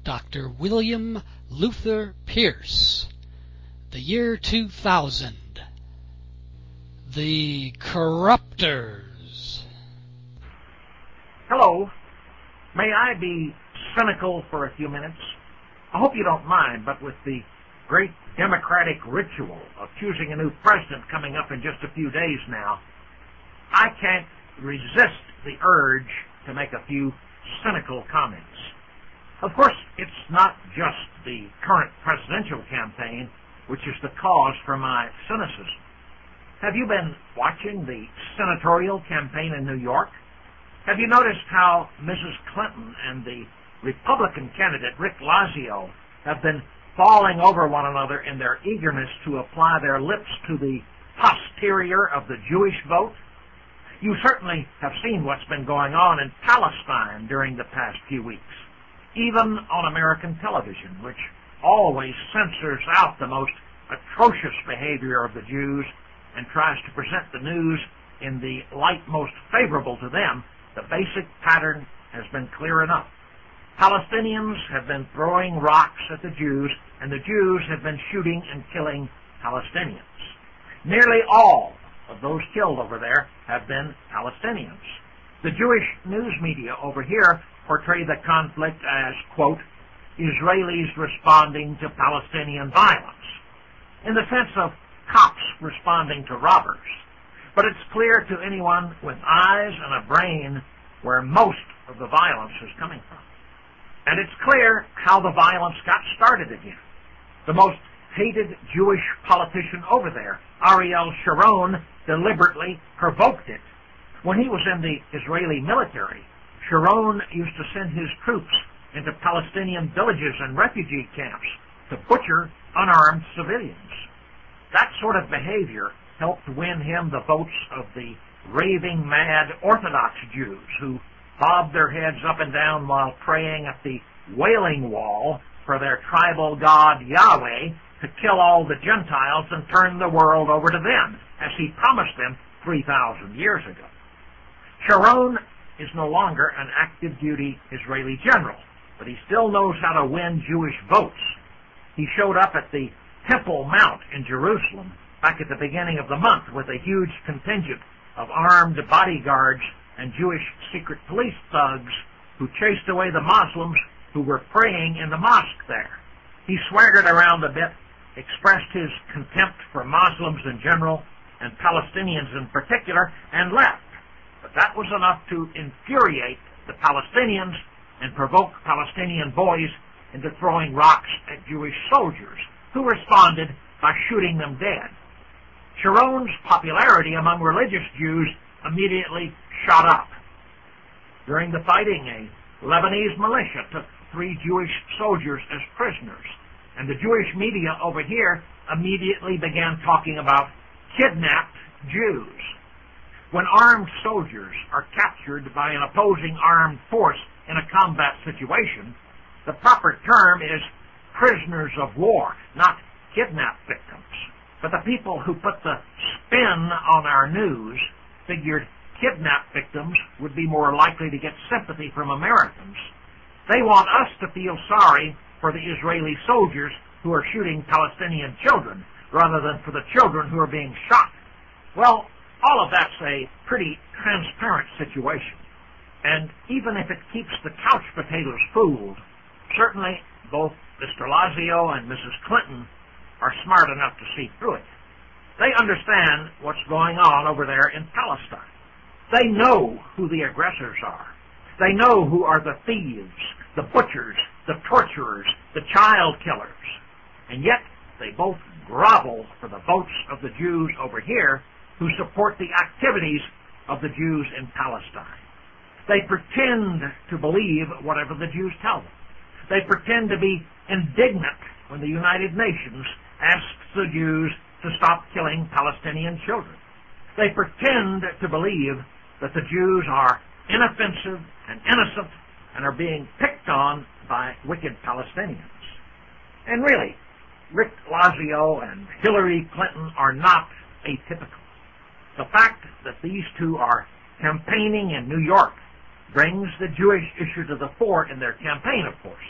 Dr. William Luther Pierce. The year 2000. The Corruptors. Hello. May I be cynical for a few minutes? I hope you don't mind, but with the great democratic ritual of choosing a new president coming up in just a few days now, I can't resist the urge to make a few cynical comments. Of course, it's not just the current presidential campaign which is the cause for my cynicism. Have you been watching the senatorial campaign in New York? Have you noticed how Mrs. Clinton and the Republican candidate Rick Lazio have been falling over one another in their eagerness to apply their lips to the posterior of the Jewish vote? You certainly have seen what's been going on in Palestine during the past few weeks, even on American television, which always censors out the most atrocious behavior of the Jews and tries to present the news in the light most favorable to them. The basic pattern has been clear enough. Palestinians have been throwing rocks at the Jews, and the Jews have been shooting and killing Palestinians. Nearly all of those killed over there have been Palestinians. The Jewish news media over here portray the conflict as, quote, Israelis responding to Palestinian violence, in the sense of cops responding to robbers. But it's clear to anyone with eyes and a brain where most of the violence is coming from. And it's clear how the violence got started again. The most hated Jewish politician over there, Ariel Sharon, deliberately provoked it. When he was in the Israeli military, Sharon used to send his troops into Palestinian villages and refugee camps to butcher unarmed civilians. That sort of behavior helped win him the votes of the raving mad Orthodox Jews who bobbed their heads up and down while praying at the Wailing Wall for their tribal god Yahweh to kill all the Gentiles and turn the world over to them, as he promised them 3,000 years ago. Sharon is no longer an active duty Israeli general, but he still knows how to win Jewish votes. He showed up at the Temple Mount in Jerusalem back at the beginning of the month with a huge contingent of armed bodyguards and Jewish secret police thugs who chased away the Muslims who were praying in the mosque there. He swaggered around a bit, expressed his contempt for Muslims in general and Palestinians in particular, and left. But that was enough to infuriate the Palestinians and provoke Palestinian boys into throwing rocks at Jewish soldiers, who responded by shooting them dead. Sharon's popularity among religious Jews immediately shot up. During the fighting, a Lebanese militia took 3 Jewish soldiers as prisoners, and the Jewish media over here immediately began talking about kidnapped Jews. When armed soldiers are captured by an opposing armed force in a combat situation, the proper term is prisoners of war, not kidnapped victims. But the people who put the spin on our news figured kidnapped victims would be more likely to get sympathy from Americans. They want us to feel sorry for the Israeli soldiers who are shooting Palestinian children, rather than for the children who are being shot. Well, all of that's a pretty transparent situation. And even if it keeps the couch potatoes fooled, certainly both Mr. Lazio and Mrs. Clinton are smart enough to see through it. They understand what's going on over there in Palestine. They know who the aggressors are. They know who are the thieves, the butchers, the torturers, the child killers. And yet they both grovel for the votes of the Jews over here who support the activities of the Jews in Palestine. They pretend to believe whatever the Jews tell them. They pretend to be indignant when the United Nations asks the Jews to stop killing Palestinian children. They pretend to believe that the Jews are inoffensive and innocent and are being picked on by wicked Palestinians. And really, Rick Lazio and Hillary Clinton are not atypical. The fact that these two are campaigning in New York brings the Jewish issue to the fore in their campaign, of course.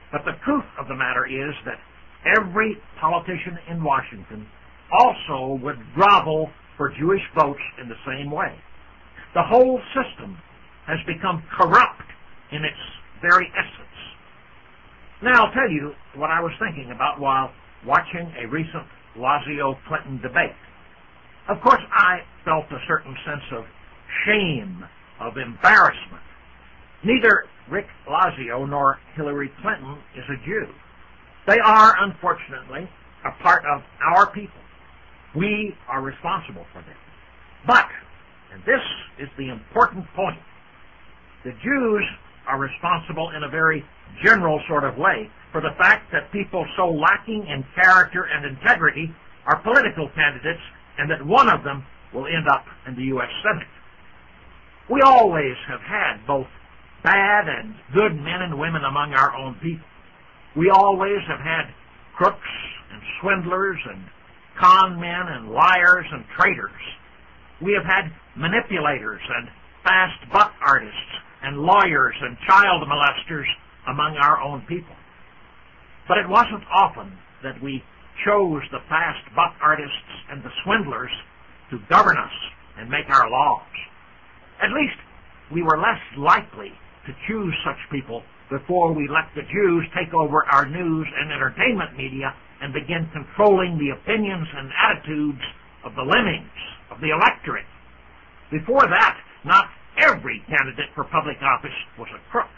But the truth of the matter is that every politician in Washington also would grovel for Jewish votes in the same way. The whole system has become corrupt in its very essence. Now I'll tell you what I was thinking about while watching a recent Blasio-Clinton debate. Of course, I felt a certain sense of shame, of embarrassment. Neither Rick Blasio nor Hillary Clinton is a Jew. They are, unfortunately, a part of our people. We are responsible for them. But, and this is the important point, the Jews are responsible in a very general sort of way for the fact that people so lacking in character and integrity are political candidates, and that one of them will end up in the U.S. Senate. We always have had both bad and good men and women among our own people. We always have had crooks and swindlers and con men and liars and traitors. We have had manipulators and fast buck artists and lawyers and child molesters among our own people. But it wasn't often that we chose the fast buck artists and the swindlers to govern us and make our laws. At least we were less likely to choose such people before we let the Jews take over our news and entertainment media and begin controlling the opinions and attitudes of the lemmings, of the electorate. Before that, not every candidate for public office was a crook.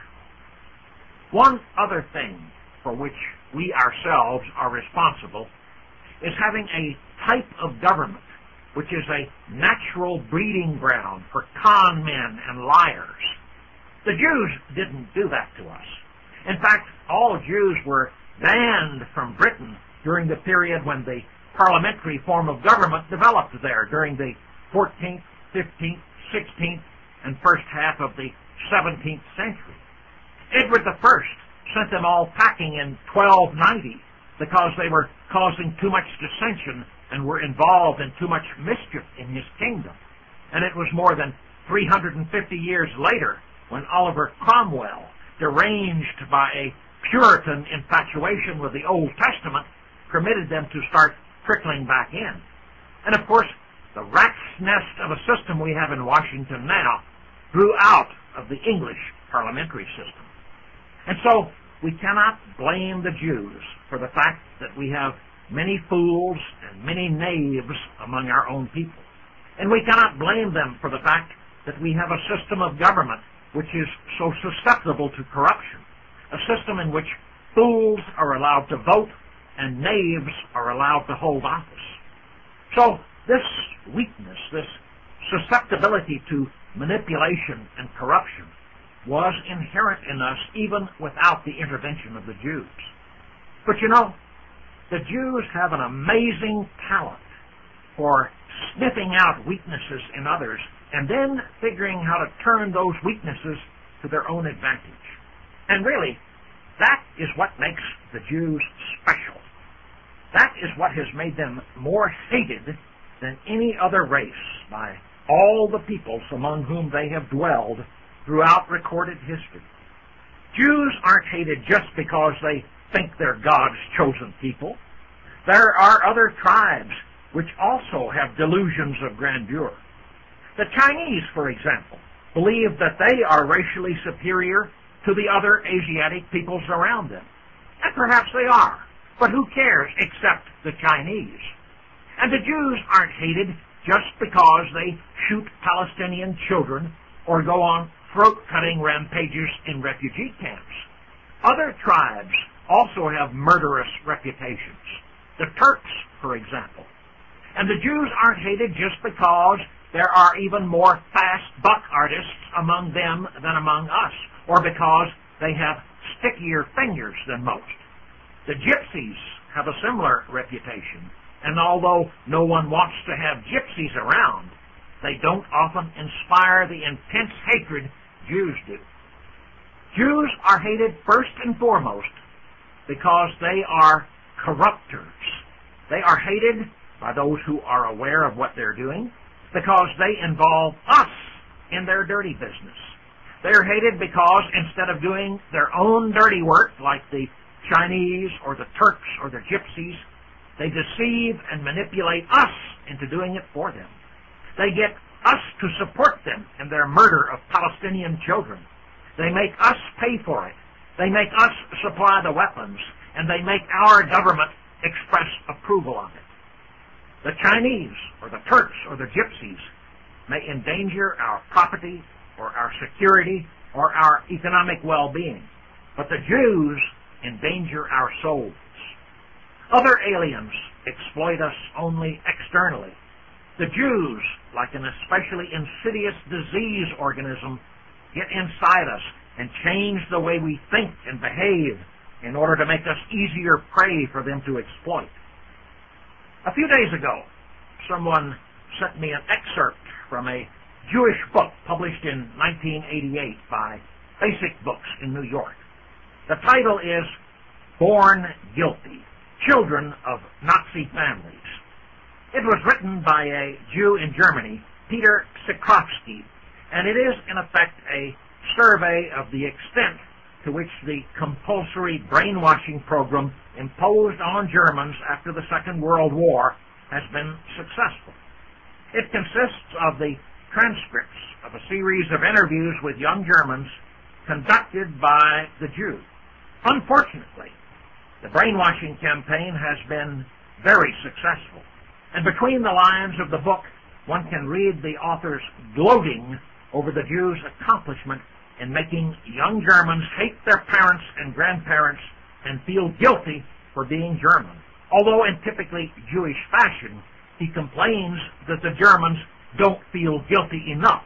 One other thing for which we ourselves are responsible is having a type of government which is a natural breeding ground for con men and liars. The Jews didn't do that to us. In fact, all Jews were banned from Britain during the period when the parliamentary form of government developed there, during the 14th, 15th, 16th, and first half of the 17th century. Edward I sent them all packing in 1290 because they were causing too much dissension and were involved in too much mischief in his kingdom. And it was more than 350 years later when Oliver Cromwell, deranged by a Puritan infatuation with the Old Testament, permitted them to start trickling back in. And of course, the rat's nest of a system we have in Washington now grew out of the English parliamentary system. And so we cannot blame the Jews for the fact that we have many fools and many knaves among our own people. And we cannot blame them for the fact that we have a system of government which is so susceptible to corruption, a system in which fools are allowed to vote and knaves are allowed to hold office. So this weakness, this susceptibility to manipulation and corruption was inherent in us even without the intervention of the Jews. But you know, the Jews have an amazing talent for sniffing out weaknesses in others and then figuring how to turn those weaknesses to their own advantage. And really, that is what makes the Jews special. That is what has made them more hated than any other race by all the peoples among whom they have dwelled throughout recorded history. Jews aren't hated just because they think they're God's chosen people. There are other tribes which also have delusions of grandeur. The Chinese, for example, believe that they are racially superior to the other Asiatic peoples around them. And perhaps they are, but who cares except the Chinese? And the Jews aren't hated just because they shoot Palestinian children or go on throat-cutting rampages in refugee camps. Other tribes also have murderous reputations. The Turks, for example. And the Jews aren't hated just because there are even more fast buck artists among them than among us, or because they have stickier fingers than most. The Gypsies have a similar reputation, and although no one wants to have gypsies around, they don't often inspire the intense hatred Jews do. Jews are hated first and foremost because they are corruptors. They are hated by those who are aware of what they're doing because they involve us in their dirty business. They're hated because instead of doing their own dirty work like the Chinese or the Turks or the Gypsies. They deceive and manipulate us into doing it for them. They get us to support them in their murder of Palestinian children. They make us pay for it. They make us supply the weapons, and they make our government express approval of it. The Chinese or the Turks or the Gypsies may endanger our property or our security or our economic well-being, but the Jews endanger our souls. Other aliens exploit us only externally. The Jews, like an especially insidious disease organism, get inside us and change the way we think and behave in order to make us easier prey for them to exploit. A few days ago, someone sent me an excerpt from a Jewish book published in 1988 by Basic Books in New York. The title is Born Guilty: Children of Nazi Families. It was written by a Jew in Germany, Peter Sikrovsky, and it is, in effect, a survey of the extent to which the compulsory brainwashing program imposed on Germans after the Second World War has been successful. It consists of the transcripts of a series of interviews with young Germans conducted by the Jews. Unfortunately, the brainwashing campaign has been very successful, and between the lines of the book, one can read the authors gloating over the Jews' accomplishment in making young Germans hate their parents and grandparents and feel guilty for being German. Although in typically Jewish fashion, he complains that the Germans don't feel guilty enough.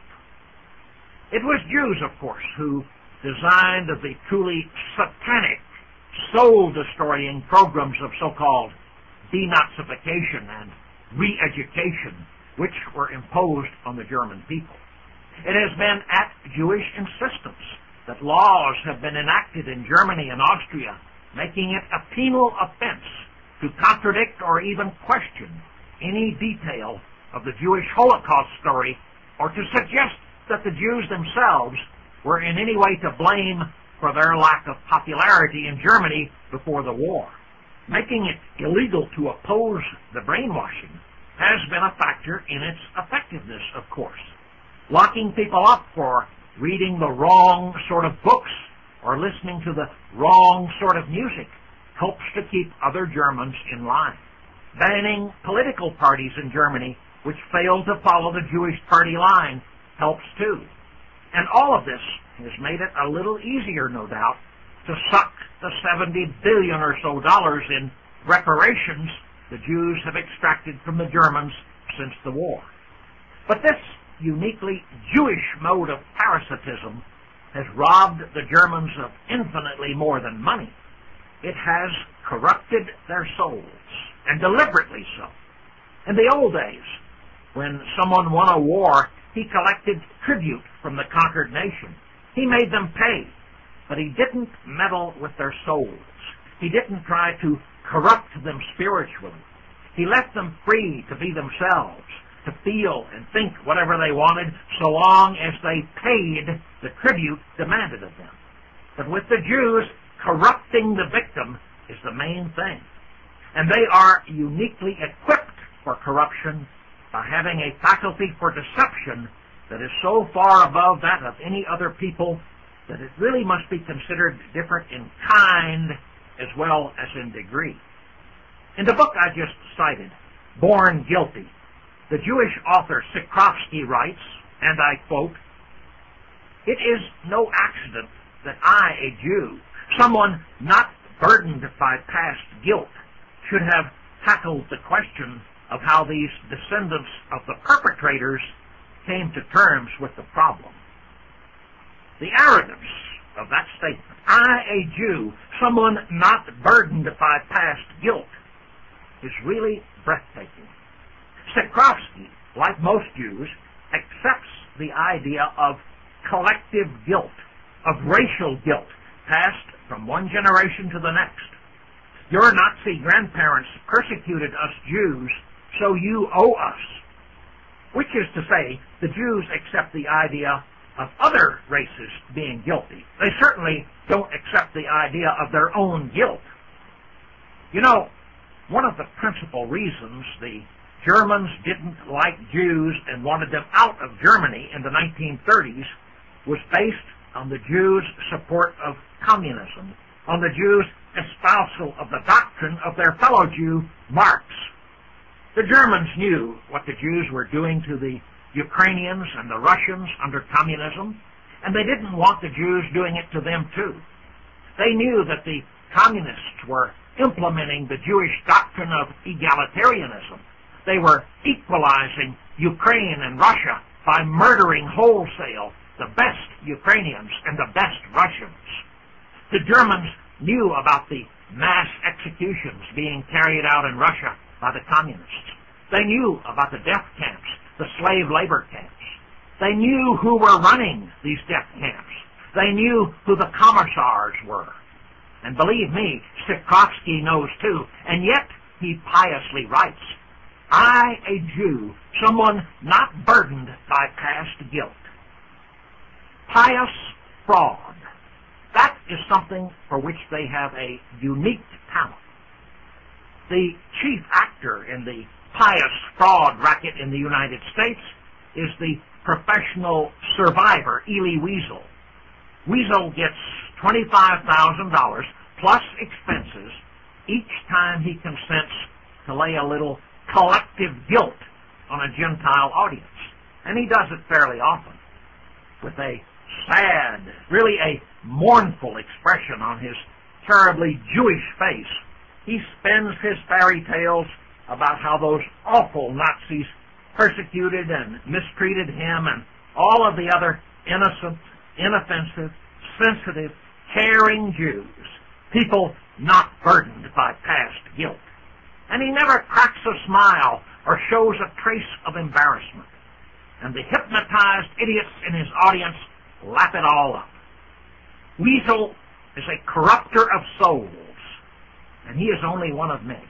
It was Jews, of course, who designed the truly satanic, soul-destroying programs of so-called denazification and re-education, which were imposed on the German people. It has been at Jewish insistence that laws have been enacted in Germany and Austria, making it a penal offense to contradict or even question any detail of the Jewish Holocaust story, or to suggest that the Jews themselves were in any way to blame for their lack of popularity in Germany before the war. Making it illegal to oppose the brainwashing has been a factor in its effectiveness, of course. Locking people up for reading the wrong sort of books or listening to the wrong sort of music helps to keep other Germans in line. Banning political parties in Germany which fail to follow the Jewish party line helps too. And all of this has made it a little easier, no doubt, to suck the $70 billion or so in reparations the Jews have extracted from the Germans since the war. But this uniquely Jewish mode of parasitism has robbed the Germans of infinitely more than money. It has corrupted their souls, and deliberately so. In the old days, when someone won a war, he collected tribute from the conquered nation. He made them pay, but he didn't meddle with their souls. He didn't try to corrupt them spiritually. He left them free to be themselves, to feel and think whatever they wanted, so long as they paid the tribute demanded of them. But with the Jews, corrupting the victim is the main thing. And they are uniquely equipped for corruption by having a faculty for deception that is so far above that of any other people that it really must be considered different in kind as well as in degree. In the book I just cited, Born Guilty, the Jewish author Sikrovsky writes, and I quote, "It is no accident that I, a Jew, someone not burdened by past guilt, should have tackled the question of how these descendants of the perpetrators came to terms with the problem." The arrogance of that statement, I, a Jew, someone not burdened by past guilt, is really breathtaking. Sikrovsky, like most Jews, accepts the idea of collective guilt, of racial guilt, passed from one generation to the next. Your Nazi grandparents persecuted us Jews, so you owe us. Which is to say, the Jews accept the idea of other races being guilty. They certainly don't accept the idea of their own guilt. You know, one of the principal reasons the Germans didn't like Jews and wanted them out of Germany in the 1930s was based on the Jews' support of communism, on the Jews' espousal of the doctrine of their fellow Jew, Marx. The Germans knew what the Jews were doing to the Ukrainians and the Russians under communism, and they didn't want the Jews doing it to them too. They knew that the communists were implementing the Jewish doctrine of egalitarianism. They were equalizing Ukraine and Russia by murdering wholesale the best Ukrainians and the best Russians. The Germans knew about the mass executions being carried out in Russia by the communists. They knew about the death camps, the slave labor camps. They knew who were running these death camps. They knew who the commissars were. And believe me, Stokowski knows too, and yet he piously writes, I, a Jew, someone not burdened by past guilt. Pious fraud. That is something for which they have a unique talent. The chief actor in the pious fraud racket in the United States is the professional survivor, Elie Wiesel. Wiesel gets $25,000 plus expenses each time he consents to lay a little collective guilt on a Gentile audience. And he does it fairly often with a sad, really a mournful expression on his terribly Jewish face. He spins his fairy tales about how those awful Nazis persecuted and mistreated him and all of the other innocent, inoffensive, sensitive, caring Jews, people not burdened by past guilt. And he never cracks a smile or shows a trace of embarrassment. And the hypnotized idiots in his audience lap it all up. Wiesel is a corrupter of souls, and he is only one of many.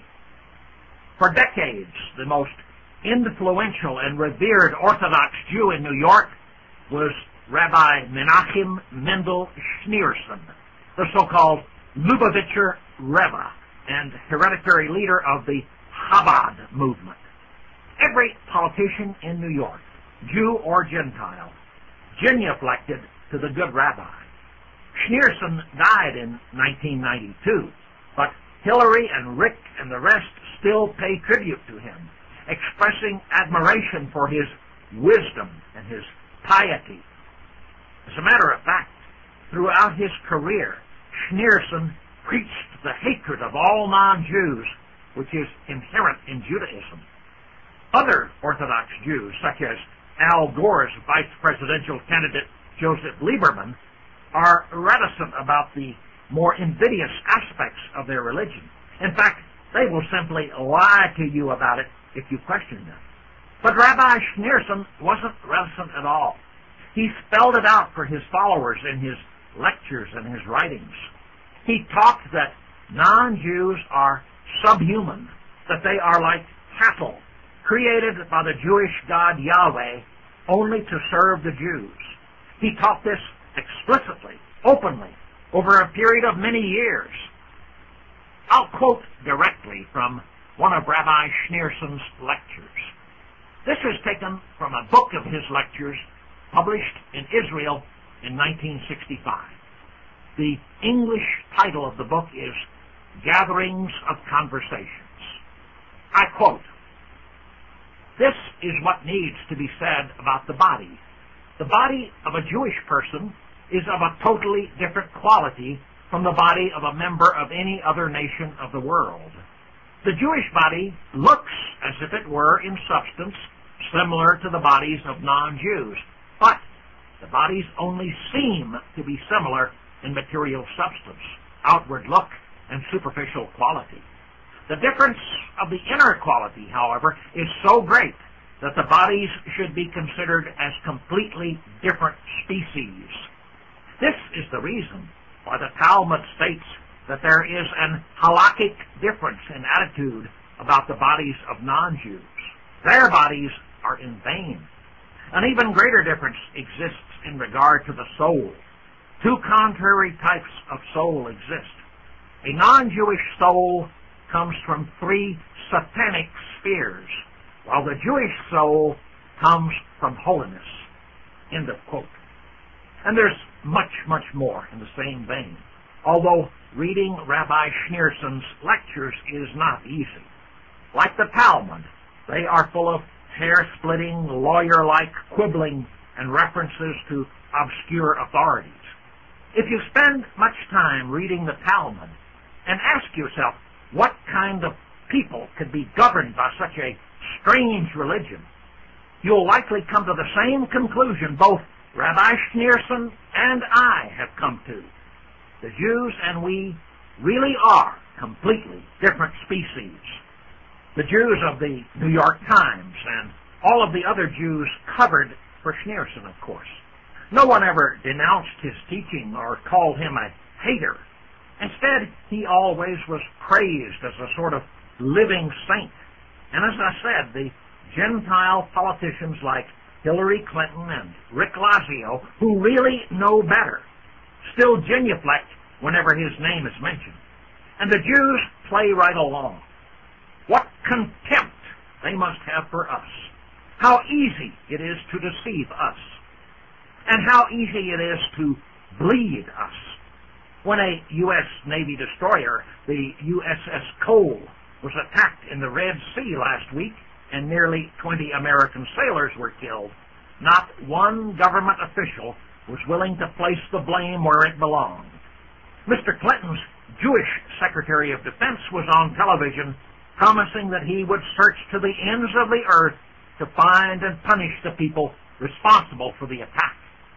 For decades, the most influential and revered Orthodox Jew in New York was Rabbi Menachem Mendel Schneerson, the so-called Lubavitcher Rebbe and hereditary leader of the Chabad movement. Every politician in New York, Jew or Gentile, genuflected to the good rabbi. Schneerson died in 1992, but Hillary and Rick and the rest still pay tribute to him, expressing admiration for his wisdom and his piety. As a matter of fact, throughout his career, Schneerson preached the hatred of all non-Jews, which is inherent in Judaism. Other Orthodox Jews, such as Al Gore's vice presidential candidate Joseph Lieberman, are reticent about the more invidious aspects of their religion. In fact, they will simply lie to you about it if you question them. But Rabbi Schneerson wasn't reticent at all. He spelled it out for his followers in his lectures and his writings. He taught that non-Jews are subhuman, that they are like cattle, created by the Jewish God Yahweh only to serve the Jews. He taught this explicitly, openly, over a period of many years. I'll quote directly from one of Rabbi Schneerson's lectures. This is taken from a book of his lectures published in Israel in 1965. The English title of the book is Gatherings of Conversations. I quote, "This is what needs to be said about the body. The body of a Jewish person is of a totally different quality from the body of a member of any other nation of the world. The Jewish body looks as if it were, in substance, similar to the bodies of non-Jews, but the bodies only seem to be similar in material substance, outward look, and superficial quality. The difference of the inner quality, however, is so great that the bodies should be considered as completely different species. This is the reason why the Talmud states that there is an halakhic difference in attitude about the bodies of non-Jews. Their bodies are in vain. An even greater difference exists in regard to the soul. Two contrary types of soul exist. A non-Jewish soul comes from three satanic spheres, while the Jewish soul comes from holiness. End of quote. And there's much, much more in the same vein, although reading Rabbi Schneerson's lectures is not easy. Like the Talmud, they are full of hair-splitting, lawyer-like quibbling and references to obscure authorities. If you spend much time reading the Talmud and ask yourself what kind of people could be governed by such a strange religion, you'll likely come to the same conclusion both Rabbi Schneerson and I have come to. The Jews and we really are completely different species. The Jews of the New York Times and all of the other Jews covered for Schneerson, of course. No one ever denounced his teaching or called him a hater. Instead, he always was praised as a sort of living saint. And as I said, the Gentile politicians like Hillary Clinton and Rick Lazio, who really know better, still genuflect whenever his name is mentioned. And the Jews play right along. What contempt they must have for us. How easy it is to deceive us. And how easy it is to bleed us. When a U.S. Navy destroyer, the USS Cole, was attacked in the Red Sea last week and nearly 20 American sailors were killed, not one government official was willing to place the blame where it belonged. Mr. Clinton's Jewish Secretary of Defense was on television promising that he would search to the ends of the earth to find and punish the people responsible for the attack.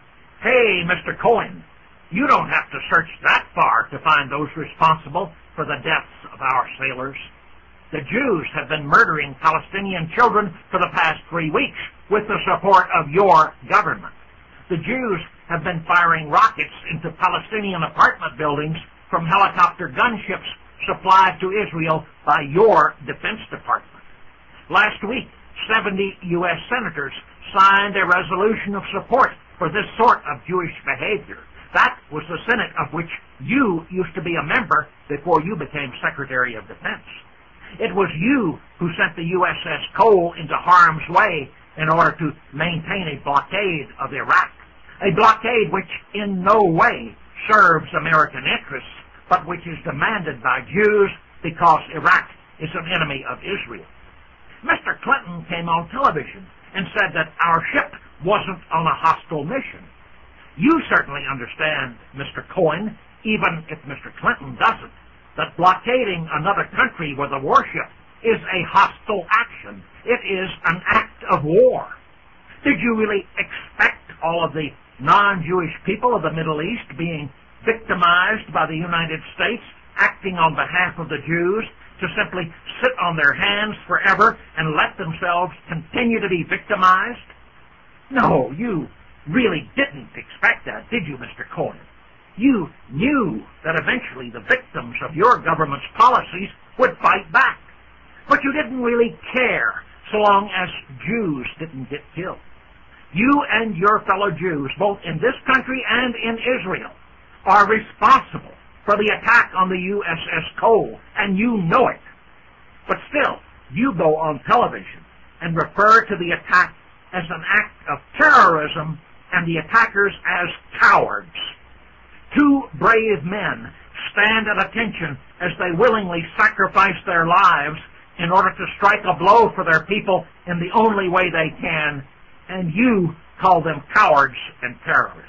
Hey, Mr. Cohen, you don't have to search that far to find those responsible for the deaths of our sailors. The Jews have been murdering Palestinian children for the past 3 weeks with the support of your government. The Jews have been firing rockets into Palestinian apartment buildings from helicopter gunships supplied to Israel by your Defense Department. Last week, 70 U.S. senators signed a resolution of support for this sort of Jewish behavior. That was the Senate of which you used to be a member before you became Secretary of Defense. It was you who sent the USS Cole into harm's way in order to maintain a blockade of Iraq. A blockade which in no way serves American interests, but which is demanded by Jews because Iraq is an enemy of Israel. Mr. Clinton came on television and said that our ship wasn't on a hostile mission. You certainly understand, Mr. Cohen, even if Mr. Clinton doesn't, that blockading another country with a warship is a hostile action. It is an act of war. Did you really expect all of the non-Jewish people of the Middle East being victimized by the United States, acting on behalf of the Jews, to simply sit on their hands forever and let themselves continue to be victimized? No, you really didn't expect that, did you, Mr. Cohen? You knew that eventually the victims of your government's policies would fight back. But you didn't really care so long as Jews didn't get killed. You and your fellow Jews, both in this country and in Israel, are responsible for the attack on the USS Cole, and you know it. But still, you go on television and refer to the attack as an act of terrorism and the attackers as cowards. Two brave men stand at attention as they willingly sacrifice their lives in order to strike a blow for their people in the only way they can, and you call them cowards and terrorists.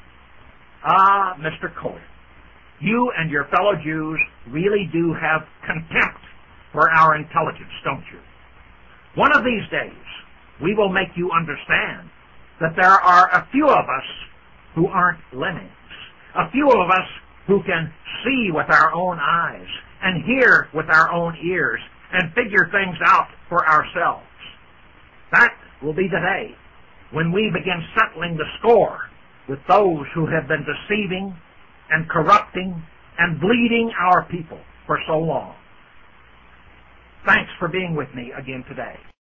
Ah, Mr. Cohen, you and your fellow Jews really do have contempt for our intelligence, don't you? One of these days, we will make you understand that there are a few of us who aren't lemmings, a few of us who can see with our own eyes and hear with our own ears and figure things out for ourselves. That will be the day when we begin settling the score with those who have been deceiving and corrupting and bleeding our people for so long. Thanks for being with me again today.